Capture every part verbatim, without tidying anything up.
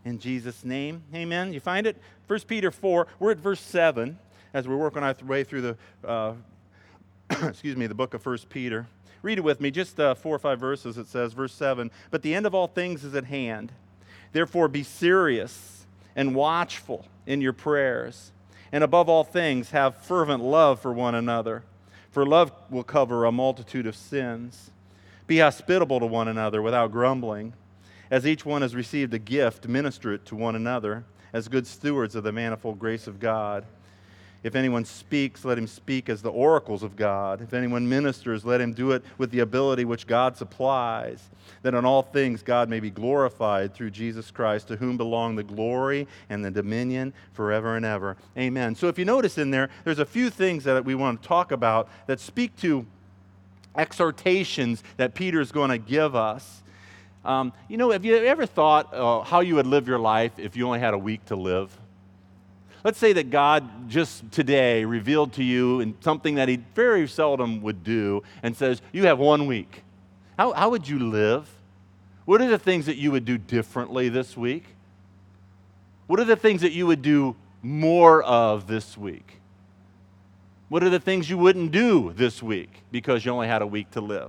in Jesus' name. Amen. You find it? First Peter four, we're at verse seven as we're working our way through the, uh, excuse me, the book of First Peter. Read it with me, just uh, four or five verses. It says, verse seven, "But the end of all things is at hand. Therefore be serious and watchful in your prayers. And above all things, have fervent love for one another. For love will cover a multitude of sins. Be hospitable to one another without grumbling. As each one has received a gift, minister it to one another as good stewards of the manifold grace of God. If anyone speaks, let him speak as the oracles of God. If anyone ministers, let him do it with the ability which God supplies, that in all things God may be glorified through Jesus Christ, to whom belong the glory and the dominion forever and ever. Amen." So if you notice in there, there's a few things that we want to talk about that speak to exhortations that Peter's going to give us. Um, you know, have you ever thought uh, how you would live your life if you only had a week to live? Let's say that God just today revealed to you in something that he very seldom would do and says, you have one week. How, how would you live? What are the things that you would do differently this week? What are the things that you would do more of this week? What are the things you wouldn't do this week because you only had a week to live?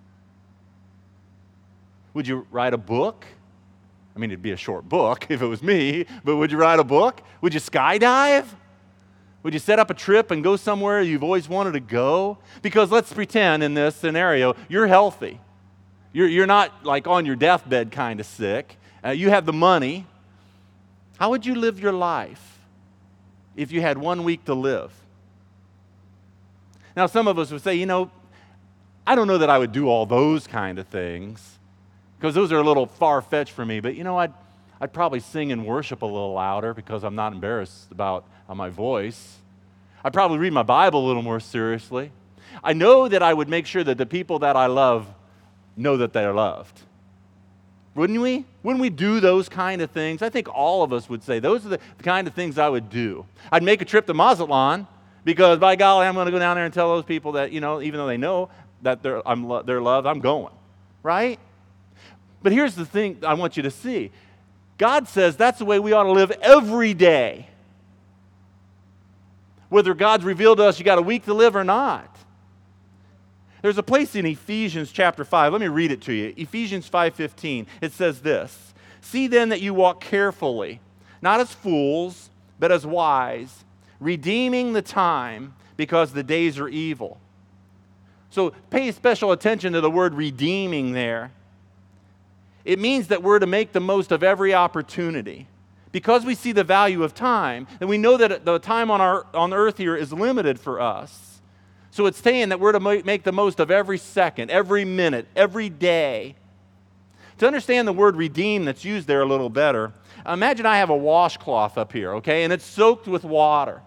Would you write a book? I mean, it'd be a short book if it was me, but would you write a book? Would you skydive? Would you set up a trip and go somewhere you've always wanted to go? Because let's pretend in this scenario, you're healthy. You're, you're not like on your deathbed kind of sick. Uh, you have the money. How would you live your life if you had one week to live? Now, some of us would say, you know, I don't know that I would do all those kind of things, because those are a little far-fetched for me, but you know, I'd, I'd probably sing and worship a little louder because I'm not embarrassed about uh, my voice. I'd probably read my Bible a little more seriously. I know that I would make sure that the people that I love know that they're loved. Wouldn't we? Wouldn't we do those kind of things? I think all of us would say those are the kind of things I would do. I'd make a trip to Mazatlan because, by golly, I'm going to go down there and tell those people that, you know, even though they know that they're, I'm lo- they're loved, I'm going, right? But here's the thing I want you to see. God says that's the way we ought to live every day. Whether God's revealed to us you got a week to live or not. There's a place in Ephesians chapter five. Let me read it to you. Ephesians five fifteen. It says this. "See then that you walk carefully, not as fools, but as wise, redeeming the time, because the days are evil." So pay special attention to the word redeeming there. It means that we're to make the most of every opportunity. Because we see the value of time, and we know that the time on our on earth here is limited for us. So it's saying that we're to make the most of every second, every minute, every day. To understand the word redeem that's used there a little better, imagine I have a washcloth up here, okay, and it's soaked with water.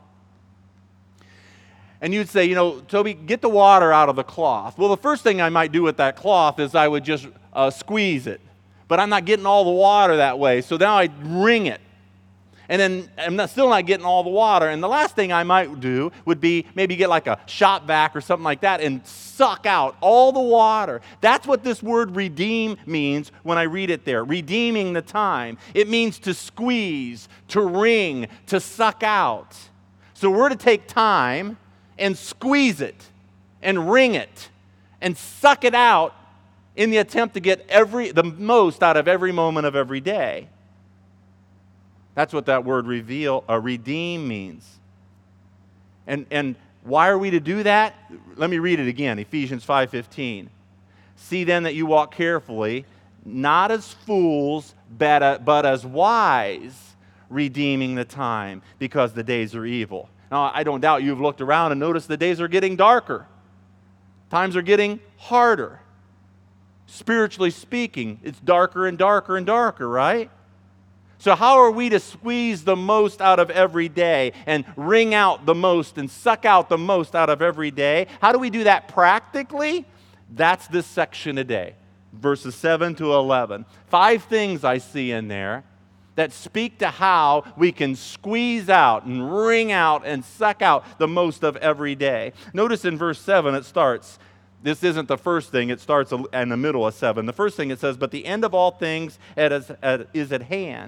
And you'd say, you know, Toby, get the water out of the cloth. Well, the first thing I might do with that cloth is I would just uh, squeeze it. But I'm not getting all the water that way, so now I wring it. And then I'm not, still not getting all the water. And the last thing I might do would be maybe get like a shop vac or something like that and suck out all the water. That's what this word redeem means when I read it there. Redeeming the time. It means to squeeze, to wring, to suck out. So we're to take time and squeeze it and wring it and suck it out in the attempt to get every the most out of every moment of every day. That's what that word reveal, uh, redeem means. And, and why are we to do that? Let me read it again, Ephesians five fifteen. "See then that you walk carefully, not as fools, but, uh, but as wise, redeeming the time, because the days are evil." Now, I don't doubt you've looked around and noticed the days are getting darker. Times are getting harder. Spiritually speaking, it's darker and darker and darker, right? So how are we to squeeze the most out of every day and wring out the most and suck out the most out of every day? How do we do that practically? That's this section today, verses seven to eleven. Five things I see in there that speak to how we can squeeze out and wring out and suck out the most of every day. Notice in verse seven it starts. This isn't the first thing. It starts in the middle of seven. The first thing it says, "But the end of all things is at hand."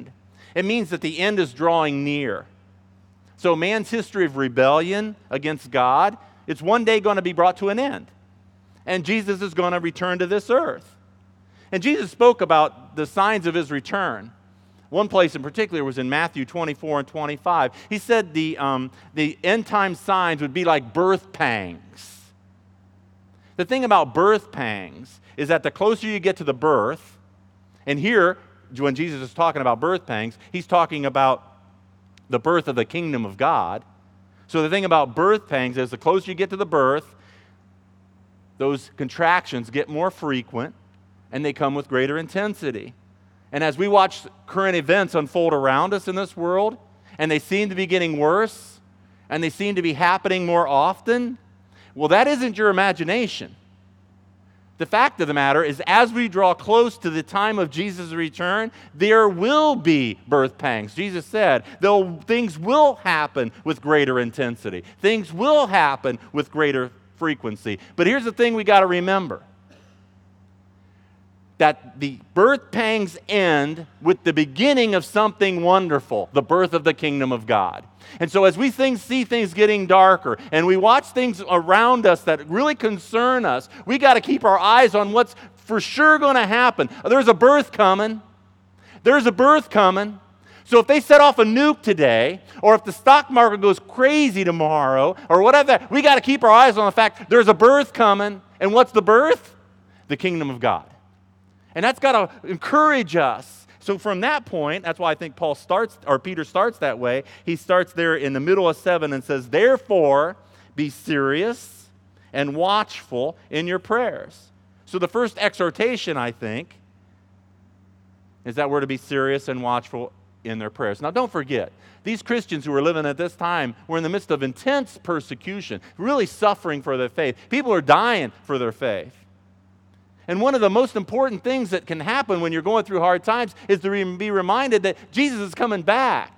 It means that the end is drawing near. So man's history of rebellion against God, it's one day going to be brought to an end. And Jesus is going to return to this earth. And Jesus spoke about the signs of his return. One place in particular was in Matthew twenty-four and twenty-five. He said the, um, the end time signs would be like birth pangs. The thing about birth pangs is that the closer you get to the birth, and here, when Jesus is talking about birth pangs, he's talking about the birth of the kingdom of God. So the thing about birth pangs is the closer you get to the birth, those contractions get more frequent, and they come with greater intensity. And as we watch current events unfold around us in this world, and they seem to be getting worse, and they seem to be happening more often, well, that isn't your imagination. The fact of the matter is, as we draw close to the time of Jesus' return, there will be birth pangs. Jesus said, though things will happen with greater intensity. Things will happen with greater frequency. But here's the thing we got to remember. That the birth pangs end with the beginning of something wonderful, the birth of the kingdom of God. And so as we things, see things getting darker and we watch things around us that really concern us, we got to keep our eyes on what's for sure going to happen. There's a birth coming. There's a birth coming. So if they set off a nuke today, or if the stock market goes crazy tomorrow, or whatever, we got to keep our eyes on the fact there's a birth coming. And what's the birth? The kingdom of God. And that's got to encourage us. So from that point, that's why I think Paul starts, or Peter starts that way. He starts there in the middle of seven and says, therefore, be serious and watchful in your prayers. So the first exhortation, I think, is that we're to be serious and watchful in their prayers. Now, don't forget, these Christians who were living at this time were in the midst of intense persecution, really suffering for their faith. People are dying for their faith. And one of the most important things that can happen when you're going through hard times is to re- be reminded that Jesus is coming back.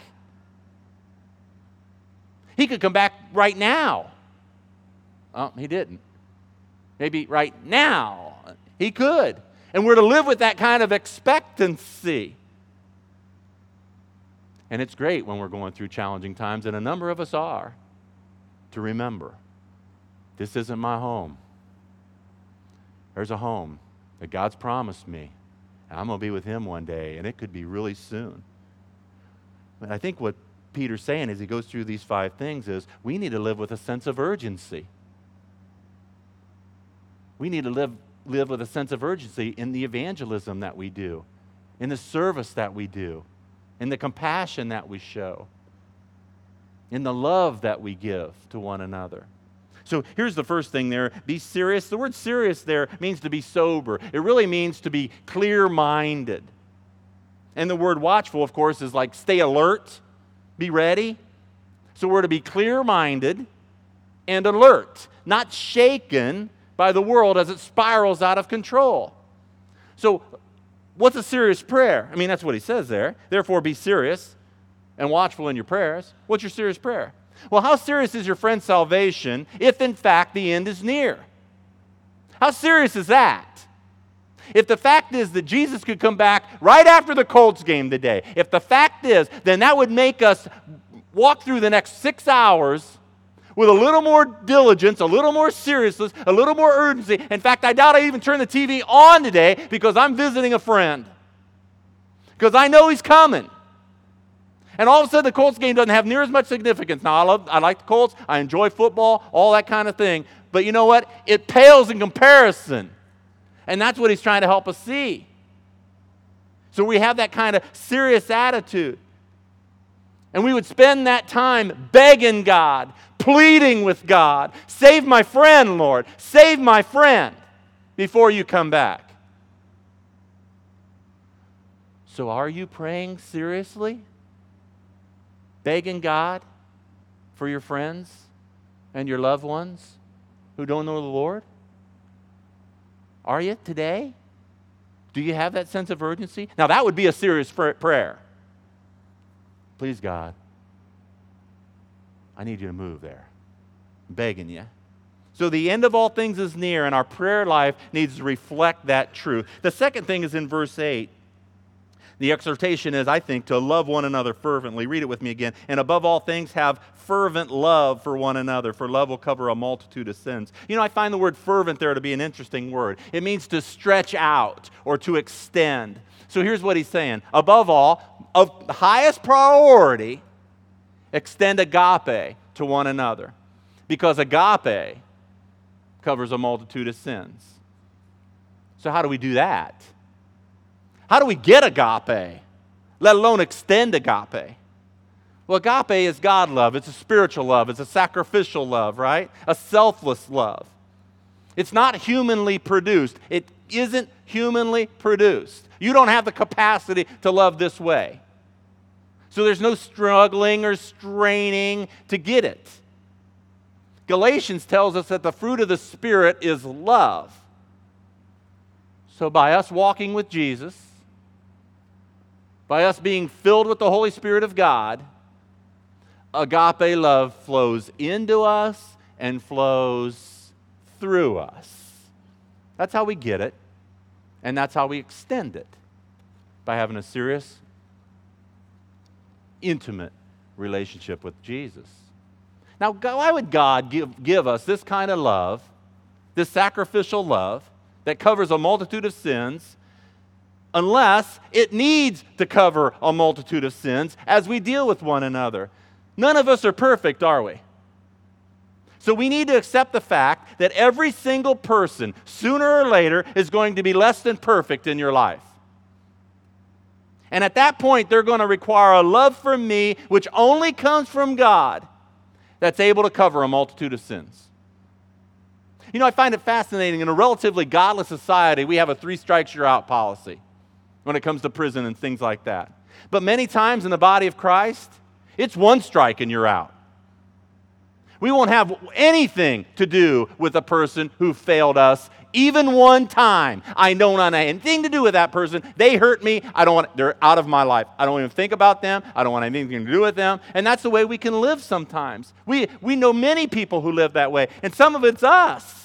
He could come back right now. Oh, he didn't. Maybe right now. He could. And we're to live with that kind of expectancy. And it's great when we're going through challenging times, and a number of us are, to remember, this isn't my home. There's a home that God's promised me, and I'm going to be with him one day, and it could be really soon. But I think what Peter's saying as he goes through these five things is we need to live with a sense of urgency. We need to live, live with a sense of urgency in the evangelism that we do, in the service that we do, in the compassion that we show, in the love that we give to one another. So here's the first thing there. Be serious. The word serious there means to be sober. It really means to be clear-minded. And the word watchful, of course, is like stay alert, be ready. So we're to be clear-minded and alert, not shaken by the world as it spirals out of control. So what's a serious prayer? I mean, that's what he says there. Therefore, be serious and watchful in your prayers. What's your serious prayer? Well, how serious is your friend's salvation if, in fact, the end is near? How serious is that? If the fact is that Jesus could come back right after the Colts game today, if the fact is, then that would make us walk through the next six hours with a little more diligence, a little more seriousness, a little more urgency. In fact, I doubt I even turn the T V on today because I'm visiting a friend. Because I know he's coming. And all of a sudden, the Colts game doesn't have near as much significance. Now, I love, I like the Colts. I enjoy football, all that kind of thing. But you know what? It pales in comparison. And that's what he's trying to help us see. So we have that kind of serious attitude. And we would spend that time begging God, pleading with God, save my friend, Lord, save my friend before you come back. So are you praying seriously? Begging God for your friends and your loved ones who don't know the Lord? Are you today? Do you have that sense of urgency? Now, that would be a serious prayer. Please, God, I need you to move there. I'm begging you. So the end of all things is near, and our prayer life needs to reflect that truth. The second thing is in verse eight. The exhortation is, I think, to love one another fervently. Read it with me again. And above all things, have fervent love for one another, for love will cover a multitude of sins. You know, I find the word fervent there to be an interesting word. It means to stretch out or to extend. So here's what he's saying. Above all, of the highest priority, extend agape to one another. Because agape covers a multitude of sins. So how do we do that? How do we get agape, let alone extend agape? Well, agape is God love. It's a spiritual love. It's a sacrificial love, right? A selfless love. It's not humanly produced. It isn't humanly produced. You don't have the capacity to love this way. So there's no struggling or straining to get it. Galatians tells us that the fruit of the Spirit is love. So by us walking with Jesus, by us being filled with the Holy Spirit of God, agape love flows into us and flows through us. That's how we get it, and that's how we extend it, by having a serious, intimate relationship with Jesus. Now, why would God give, give us this kind of love, this sacrificial love that covers a multitude of sins, unless it needs to cover a multitude of sins as we deal with one another? None of us are perfect, are we? So we need to accept the fact that every single person, sooner or later, is going to be less than perfect in your life. And at that point, they're going to require a love for me, which only comes from God, that's able to cover a multitude of sins. You know, I find it fascinating. In a relatively godless society, we have a three strikes you're out policy when it comes to prison and things like that. But many times in the body of Christ, it's one strike and you're out. We won't have anything to do with a person who failed us even one time. I don't want anything to do with that person. They hurt me. I don't want, they're out of my life. I don't even think about them. I don't want anything to do with them. And that's the way we can live sometimes. We, we know many people who live that way, and some of it's us.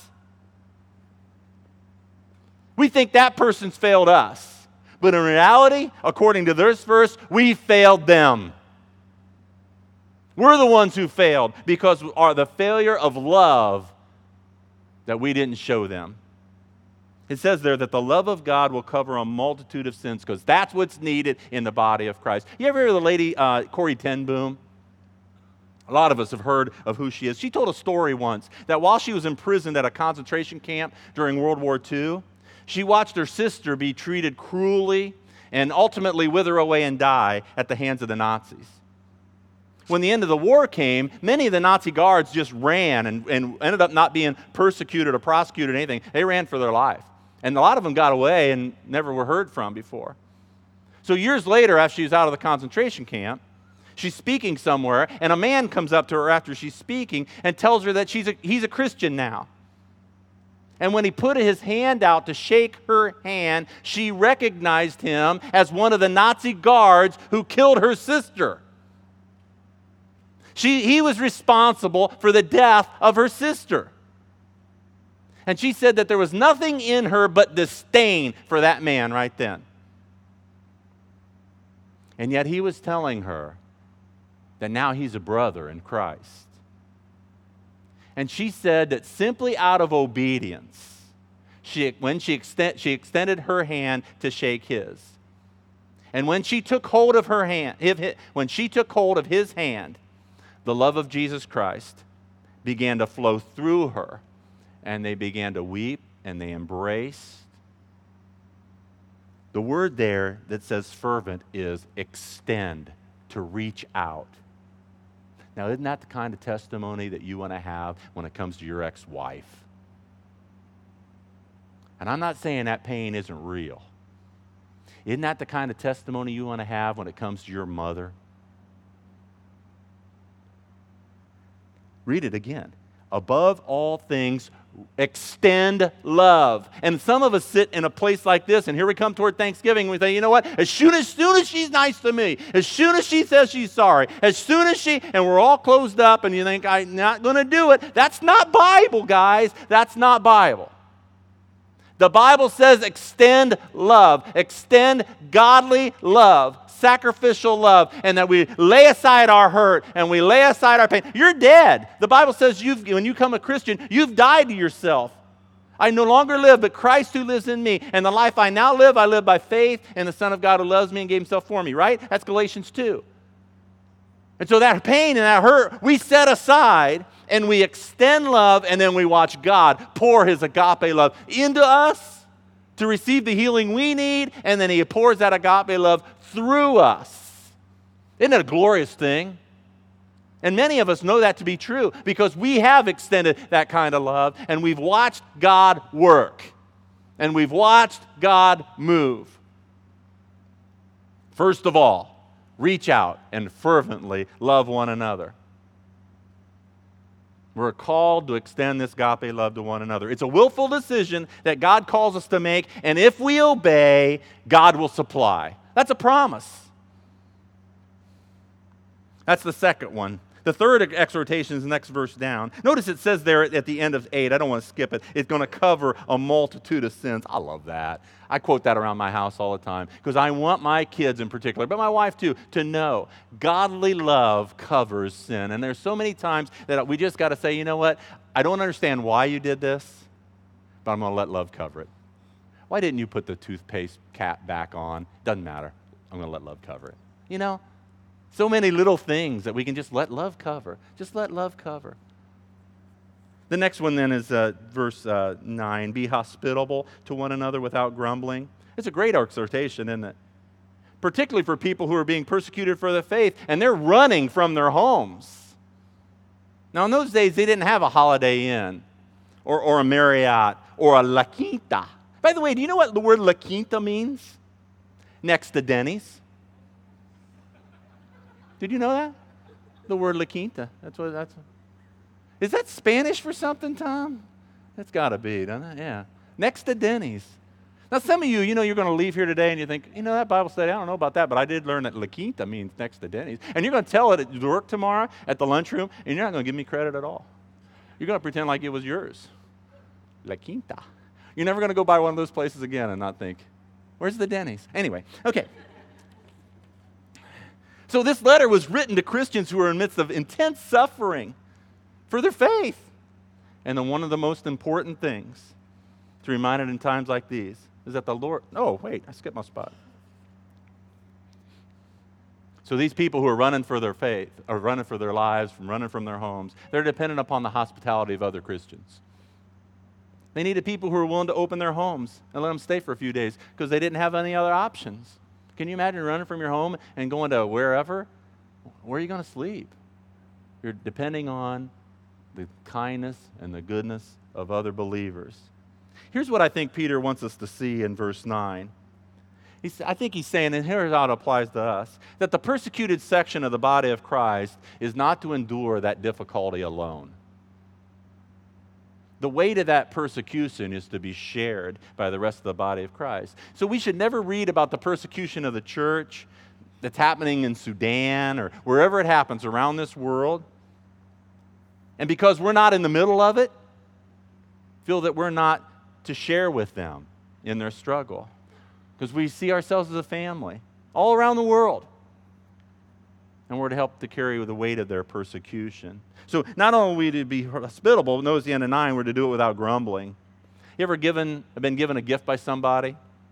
We think that person's failed us. But in reality, according to this verse, we failed them. We're the ones who failed because of the failure of love that we didn't show them. It says there that the love of God will cover a multitude of sins because that's what's needed in the body of Christ. You ever hear of the lady uh, Corrie ten Boom? A lot of us have heard of who she is. She told a story once that while she was imprisoned at a concentration camp during World War Two, she watched her sister be treated cruelly and ultimately wither away and die at the hands of the Nazis. When the end of the war came, many of the Nazi guards just ran and, and ended up not being persecuted or prosecuted or anything. They ran for their life. And a lot of them got away and never were heard from before. So years later, after she was out of the concentration camp, she's speaking somewhere, and a man comes up to her after she's speaking and tells her that she's a, he's a Christian now. And when he put his hand out to shake her hand, she recognized him as one of the Nazi guards who killed her sister. She, he was responsible for the death of her sister. And she said that there was nothing in her but disdain for that man right then. And yet he was telling her that now he's a brother in Christ. And she said that simply out of obedience, she, when she, extend, she extended her hand to shake his. And when she took hold of her hand, when she took hold of his hand, the love of Jesus Christ began to flow through her, and they began to weep and they embraced. The word there that says fervent is extend, to reach out. Now, isn't that the kind of testimony that you want to have when it comes to your ex-wife? And I'm not saying that pain isn't real. Isn't that the kind of testimony you want to have when it comes to your mother? Read it again. Above all things, extend love. And some of us sit in a place like this, and here we come toward Thanksgiving, and we say, you know what? As soon as soon as she's nice to me, as soon as she says she's sorry, as soon as she, and we're all closed up, and you think, I'm not going to do it. That's not Bible, guys. That's not Bible. The Bible says extend love, extend godly love, sacrificial love, and that we lay aside our hurt and we lay aside our pain. You're dead. The Bible says you've, when you become a Christian, you've died to yourself. I no longer live, but Christ who lives in me. And the life I now live, I live by faith in the Son of God who loves me and gave himself for me, right? That's Galatians two. And so that pain and that hurt, we set aside and we extend love, and then we watch God pour his agape love into us to receive the healing we need, and then he pours that agape love through us. Isn't it a glorious thing? And many of us know that to be true because we have extended that kind of love, and we've watched God work, and we've watched God move. First of all, reach out and fervently love one another. We're called to extend this agape love to one another. It's a willful decision that God calls us to make, and if we obey, God will supply. That's a promise. That's the second one. The third exhortation is the next verse down. Notice it says there at the end of eight, I don't want to skip it, it's going to cover a multitude of sins. I love that. I quote that around my house all the time because I want my kids in particular, but my wife too, to know godly love covers sin. And there's so many times that we just got to say, you know what, I don't understand why you did this, but I'm going to let love cover it. Why didn't you put the toothpaste cap back on? Doesn't matter. I'm going to let love cover it. You know? So many little things that we can just let love cover. Just let love cover. The next one then is uh, verse uh, nine. Be hospitable to one another without grumbling. It's a great exhortation, isn't it? Particularly for people who are being persecuted for their faith and they're running from their homes. Now in those days they didn't have a Holiday Inn or, or a Marriott or a La Quinta. By the way, do you know what the word La Quinta means? Next to Denny's. Did you know that? The word La Quinta. That's what that's. Is that Spanish for something, Tom? That's got to be, doesn't it? Yeah. Next to Denny's. Now, some of you, you know, you're going to leave here today and you think, you know, that Bible study, I don't know about that, but I did learn that La Quinta means next to Denny's. And you're going to tell it at work tomorrow at the lunchroom, and you're not going to give me credit at all. You're going to pretend like it was yours. La Quinta. You're never going to go by one of those places again and not think, where's the Denny's? Anyway, okay. So this letter was written to Christians who are in the midst of intense suffering for their faith. And then one of the most important things to remind it in times like these is that the Lord, oh, wait, I skipped my spot. So these people who are running for their faith, are running for their lives, from running from their homes, they're dependent upon the hospitality of other Christians. They needed people who were willing to open their homes and let them stay for a few days because they didn't have any other options. Can you imagine running from your home and going to wherever? Where are you going to sleep? You're depending on the kindness and the goodness of other believers. Here's what I think Peter wants us to see in verse nine. He's, I think he's saying, and here's how it applies to us, that the persecuted section of the body of Christ is not to endure that difficulty alone. The weight of that persecution is to be shared by the rest of the body of Christ. So we should never read about the persecution of the church that's happening in Sudan or wherever it happens around this world. And because we're not in the middle of it, feel that we're not to share with them in their struggle. Because we see ourselves as a family all around the world. And we're to help to carry the weight of their persecution. So not only are we to be hospitable, notice the end of nine, we're to do it without grumbling. You ever given, been given a gift by somebody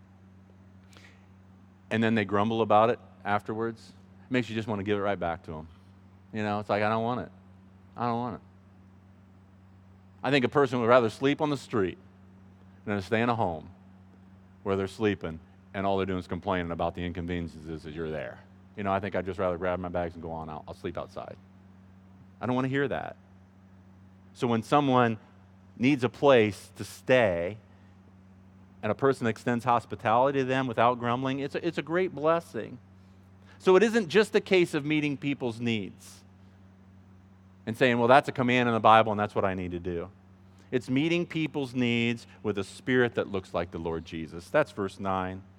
and then they grumble about it afterwards? It makes you just want to give it right back to them. You know, it's like, I don't want it. I don't want it. I think a person would rather sleep on the street than to stay in a home where they're sleeping and all they're doing is complaining about the inconveniences as you're there. You know, I think I'd just rather grab my bags and go on out. I'll sleep outside. I don't want to hear that. So when someone needs a place to stay and a person extends hospitality to them without grumbling, it's a, it's a great blessing. So it isn't just a case of meeting people's needs and saying, well, that's a command in the Bible and that's what I need to do. It's meeting people's needs with a spirit that looks like the Lord Jesus. That's verse nine.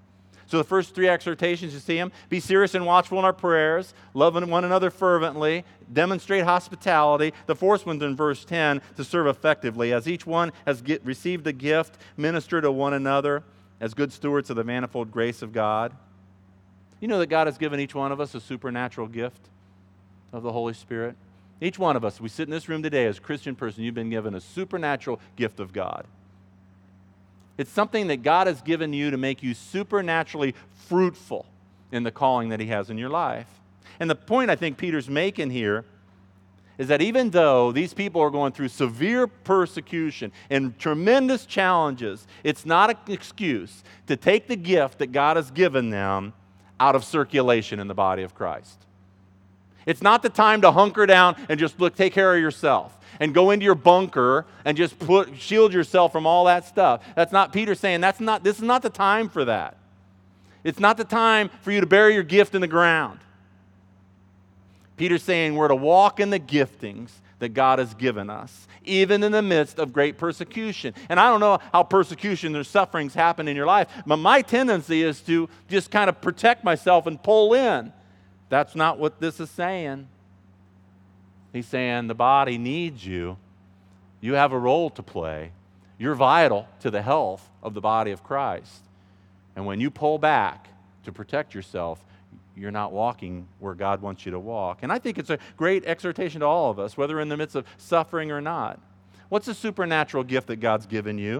So the first three exhortations, you see them. Be serious and watchful in our prayers, love one another fervently, demonstrate hospitality. The fourth one's in verse ten, to serve effectively. As each one has get, received a gift, minister to one another as good stewards of the manifold grace of God. You know that God has given each one of us a supernatural gift of the Holy Spirit? Each one of us, we sit in this room today as a Christian person, you've been given a supernatural gift of God. It's something that God has given you to make you supernaturally fruitful in the calling that He has in your life. And the point I think Peter's making here is that even though these people are going through severe persecution and tremendous challenges, it's not an excuse to take the gift that God has given them out of circulation in the body of Christ. It's not the time to hunker down and just look, take care of yourself and go into your bunker and just put, shield yourself from all that stuff. That's not, Peter's saying, that's not, this is not the time for that. It's not the time for you to bury your gift in the ground. Peter's saying we're to walk in the giftings that God has given us, even in the midst of great persecution. And I don't know how persecution or sufferings happen in your life, but my tendency is to just kind of protect myself and pull in. That's not what this is saying. He's saying the body needs you. You have a role to play. You're vital to the health of the body of Christ. And when you pull back to protect yourself, you're not walking where God wants you to walk. And I think it's a great exhortation to all of us, whether in the midst of suffering or not. What's the supernatural gift that God's given you?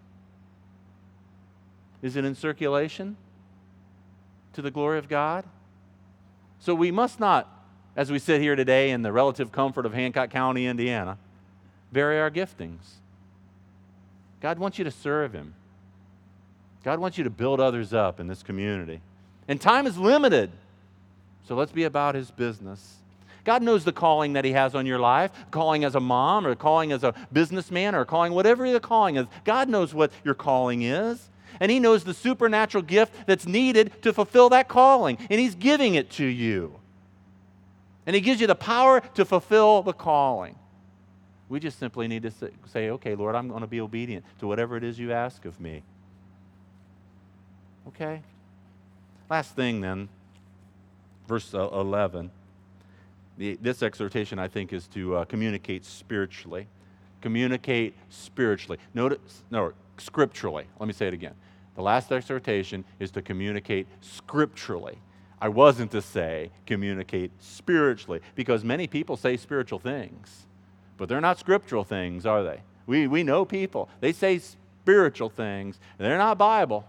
Is it in circulation to the glory of God? So we must not, as we sit here today in the relative comfort of Hancock County, Indiana, bury our giftings. God wants you to serve Him. God wants you to build others up in this community. And time is limited, so let's be about His business. God knows the calling that He has on your life, calling as a mom or calling as a businessman or calling whatever the calling is. God knows what your calling is. And He knows the supernatural gift that's needed to fulfill that calling. And He's giving it to you. And He gives you the power to fulfill the calling. We just simply need to say, okay, Lord, I'm going to be obedient to whatever it is you ask of me. Okay? Last thing then, verse eleven. The, this exhortation, I think, is to uh, communicate spiritually. Communicate spiritually. Notice, no, scripturally. Let me say it again. The last exhortation is to communicate scripturally. I wasn't to say communicate spiritually, because many people say spiritual things, but they're not scriptural things, are they? We, we know people. They say spiritual things, and they're not Bible.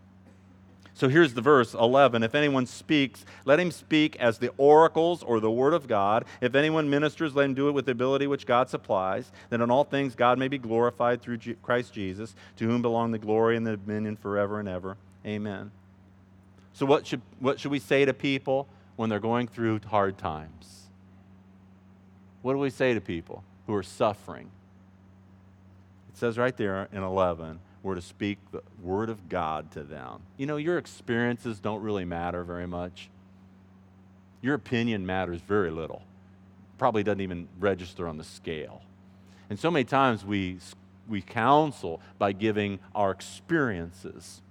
So here's the verse, eleven. If anyone speaks, let him speak as the oracles or the word of God. If anyone ministers, let him do it with the ability which God supplies, that in all things God may be glorified through Christ Jesus, to whom belong the glory and the dominion forever and ever. Amen. So what should, what should we say to people when they're going through hard times? What do we say to people who are suffering? It says right there in eleven, we're to speak the word of God to them. You know, your experiences don't really matter very much. Your opinion matters very little. Probably doesn't even register on the scale. And so many times we, we counsel by giving our experiences.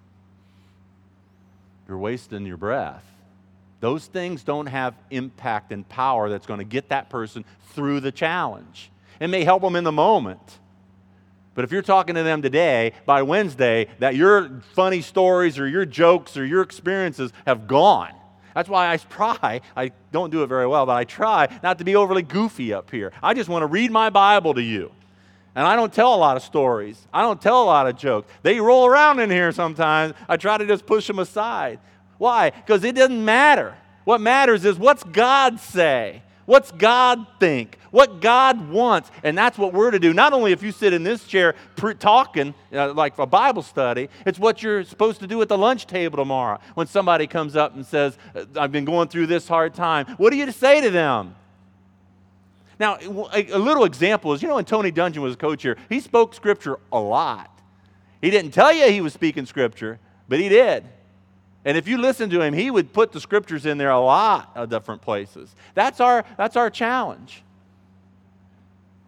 You're wasting your breath. Those things don't have impact and power that's going to get that person through the challenge. It may help them in the moment. But if you're talking to them today, by Wednesday, that your funny stories or your jokes or your experiences have gone. That's why I try, I don't do it very well, but I try not to be overly goofy up here. I just want to read my Bible to you. And I don't tell a lot of stories. I don't tell a lot of jokes. They roll around in here sometimes. I try to just push them aside. Why? Because it doesn't matter. What matters is what's God say? What's God think? What God wants? And that's what we're to do. Not only if you sit in this chair pre- talking, uh, like a Bible study, it's what you're supposed to do at the lunch table tomorrow when somebody comes up and says, I've been going through this hard time. What do you say to them? Now, a, a little example is, you know, when Tony Dungeon was a coach here, he spoke Scripture a lot. He didn't tell you he was speaking Scripture, but he did. And if you listen to him, he would put the Scriptures in there a lot of different places. That's our, that's our challenge.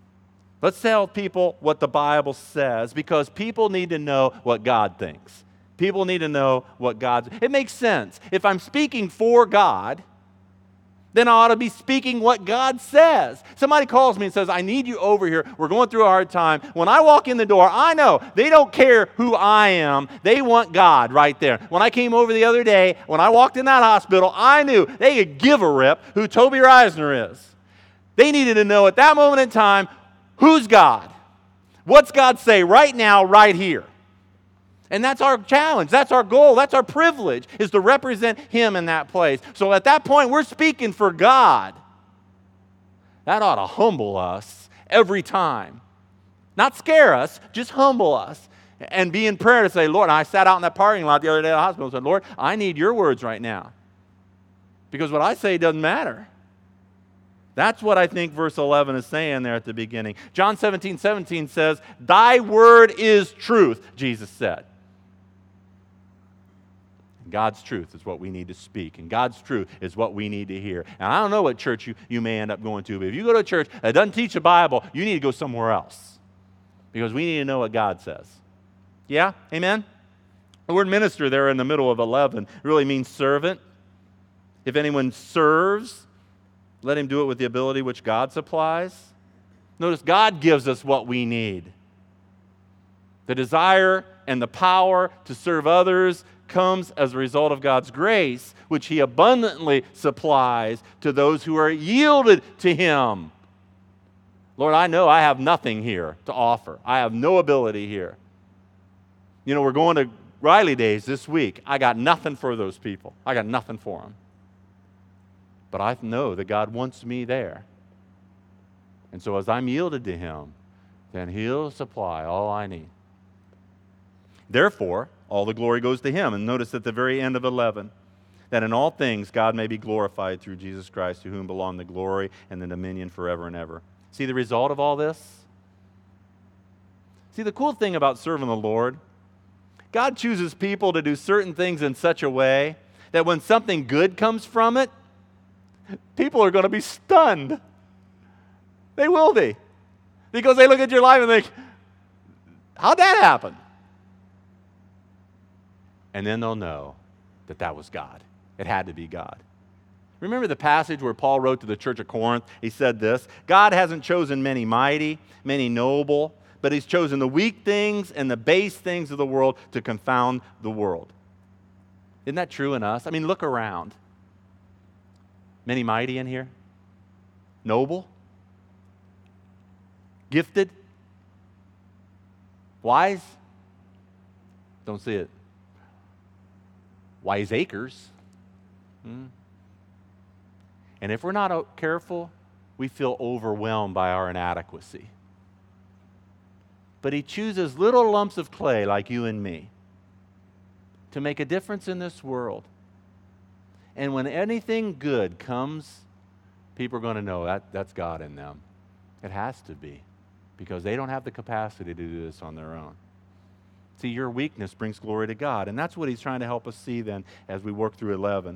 Let's tell people what the Bible says, because people need to know what God thinks. People need to know what God's... It makes sense. If I'm speaking for God, then I ought to be speaking what God says. Somebody calls me and says, I need you over here. We're going through a hard time. When I walk in the door, I know they don't care who I am. They want God right there. When I came over the other day, when I walked in that hospital, I knew they could give a rip who Toby Reisner is. They needed to know at that moment in time, who's God? What's God say right now, right here? And that's our challenge. That's our goal. That's our privilege, is to represent Him in that place. So at that point, we're speaking for God. That ought to humble us every time. Not scare us, just humble us. And be in prayer to say, Lord, I sat out in that parking lot the other day at the hospital and said, Lord, I need your words right now. Because what I say doesn't matter. That's what I think verse eleven is saying there at the beginning. John seventeen seventeen says, thy word is truth, Jesus said. God's truth is what we need to speak, and God's truth is what we need to hear. And I don't know what church you, you may end up going to, but if you go to a church that doesn't teach the Bible, you need to go somewhere else, because we need to know what God says. Yeah? Amen? The word minister there in the middle of eleven really means servant. If anyone serves, let him do it with the ability which God supplies. Notice God gives us what we need. The desire and the power to serve others comes as a result of God's grace, which He abundantly supplies to those who are yielded to Him. Lord, I know I have nothing here to offer. I have no ability here. You know, we're going to Riley Days this week. I got nothing for those people. I got nothing for them. But I know that God wants me there. And so as I'm yielded to Him, then He'll supply all I need. Therefore, all the glory goes to Him. And notice at the very end of eleven, that in all things God may be glorified through Jesus Christ, to whom belong the glory and the dominion forever and ever. See the result of all this? See, the cool thing about serving the Lord, God chooses people to do certain things in such a way that when something good comes from it, people are going to be stunned. They will be. Because they look at your life and think, how'd that happen? And then they'll know that that was God. It had to be God. Remember the passage where Paul wrote to the church of Corinth? He said this, God hasn't chosen many mighty, many noble, but He's chosen the weak things and the base things of the world to confound the world. Isn't that true in us? I mean, look around. Many mighty in here? Noble? Gifted? Wise? Don't see it. Wiseacres. Hmm. And if we're not careful, we feel overwhelmed by our inadequacy. But He chooses little lumps of clay like you and me to make a difference in this world. And when anything good comes, people are going to know that that's God in them. It has to be, because they don't have the capacity to do this on their own. See, your weakness brings glory to God. And that's what He's trying to help us see then as we work through eleven.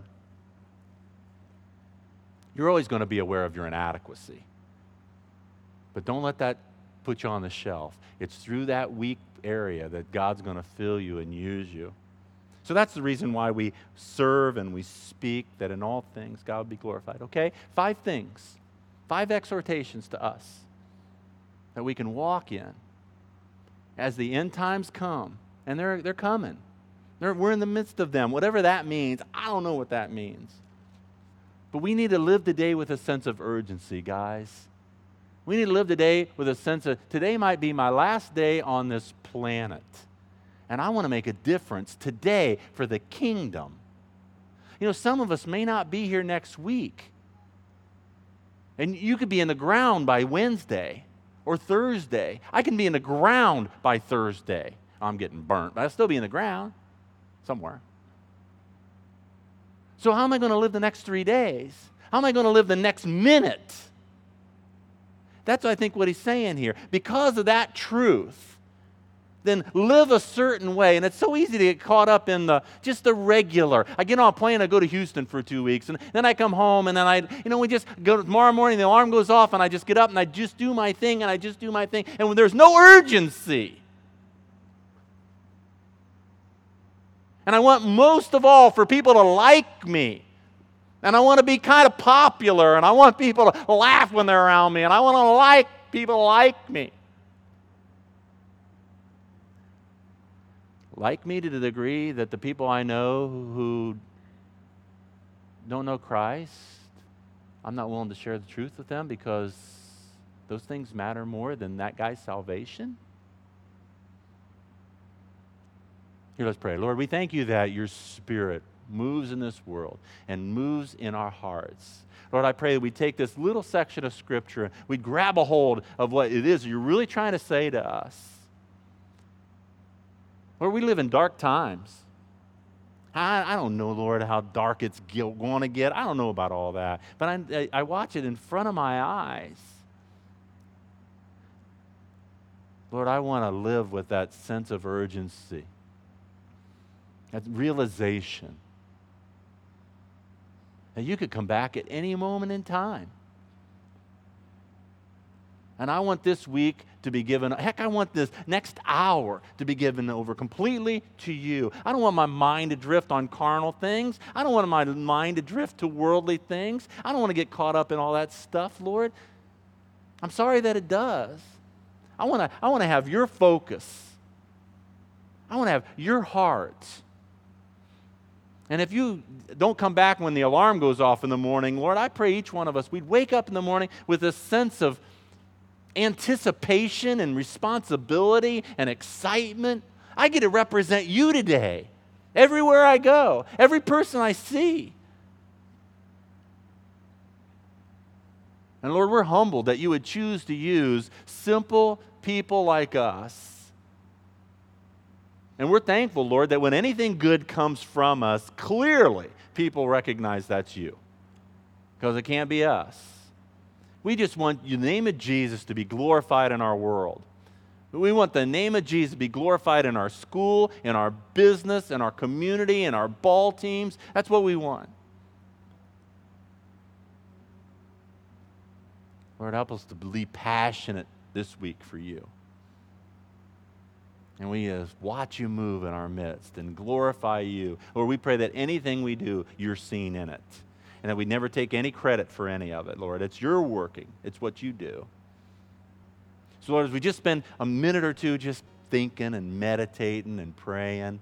You're always going to be aware of your inadequacy. But don't let that put you on the shelf. It's through that weak area that God's going to fill you and use you. So that's the reason why we serve and we speak, that in all things God will be glorified. Okay? Five things. Five exhortations to us that we can walk in as the end times come. And they're, they're coming. They're, we're in the midst of them. Whatever that means, I don't know what that means. But we need to live today with a sense of urgency, guys. We need to live today with a sense of, today might be my last day on this planet. And I want to make a difference today for the kingdom. You know, some of us may not be here next week. And you could be in the ground by Wednesday or Thursday. I can be in the ground by Thursday. I'm getting burnt, but I'll still be in the ground somewhere. So how am I going to live the next three days? How am I going to live the next minute? That's, I think, what he's saying here. Because of that truth, then live a certain way. And it's so easy to get caught up in the just the regular. I get on a plane, I go to Houston for two weeks, and then I come home, and then I, you know, we just go tomorrow morning, the alarm goes off, and I just get up, and I just do my thing, and I just do my thing. And when there's no urgency. And I want most of all for people to like me. And I want to be kind of popular, and I want people to laugh when they're around me, and I want to like people to like me. Like me to the degree that the people I know who don't know Christ, I'm not willing to share the truth with them because those things matter more than that guy's salvation? Here, let's pray. Lord, we thank you that your Spirit moves in this world and moves in our hearts. Lord, I pray that we take this little section of Scripture, we grab a hold of what it is you're really trying to say to us. Lord, we live in dark times. I, I don't know, Lord, how dark it's going to get. I don't know about all that. But I, I watch it in front of my eyes. Lord, I want to live with that sense of urgency, that realization that you could come back at any moment in time. And I want this week to be given, heck, I want this next hour to be given over completely to you. I don't want my mind to drift on carnal things. I don't want my mind to drift to worldly things. I don't want to get caught up in all that stuff, Lord. I'm sorry that it does. I want to I want to have your focus. I want to have your heart. And if you don't come back when the alarm goes off in the morning, Lord, I pray each one of us, we'd wake up in the morning with a sense of anticipation and responsibility and excitement. I get to represent you today, everywhere I go, every person I see. And Lord, we're humbled that you would choose to use simple people like us. And we're thankful, Lord, that when anything good comes from us, clearly people recognize that's you, because it can't be us. We just want the name of Jesus to be glorified in our world. We want the name of Jesus to be glorified in our school, in our business, in our community, in our ball teams. That's what we want. Lord, help us to be passionate this week for you. And we uh, watch you move in our midst and glorify you. Lord, we pray that anything we do, you're seen in it. And that we never take any credit for any of it, Lord. It's your working. It's what you do. So, Lord, as we just spend a minute or two just thinking and meditating and praying,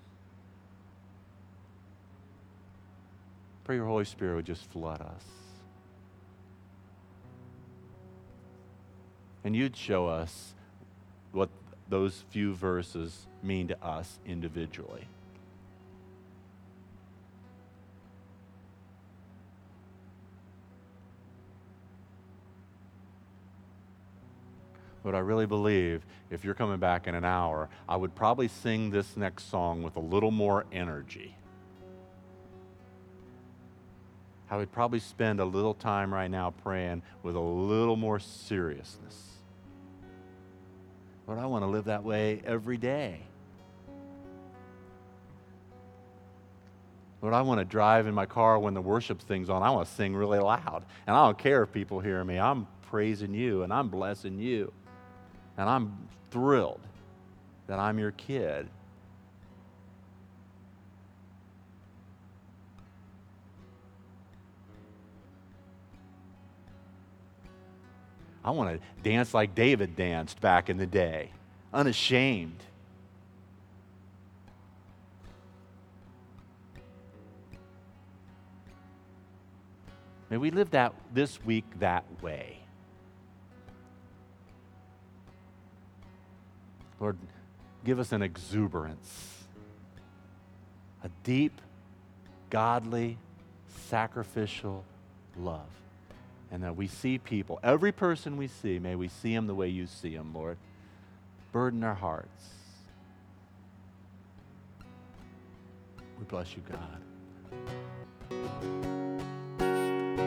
pray your Holy Spirit would just flood us. And you'd show us what those few verses mean to us individually. But I really believe if you're coming back in an hour, I would probably sing this next song with a little more energy. I would probably spend a little time right now praying with a little more seriousness. Lord, I want to live that way every day. Lord, I want to drive in my car when the worship thing's on. I want to sing really loud. And I don't care if people hear me. I'm praising you and I'm blessing you. And I'm thrilled that I'm your kid. I want to dance like David danced back in the day, unashamed. May we live that this week that way. Lord, give us an exuberance, a deep, godly, sacrificial love. And that we see people, every person we see, may we see them the way you see them, Lord. Burden our hearts. We bless you, God.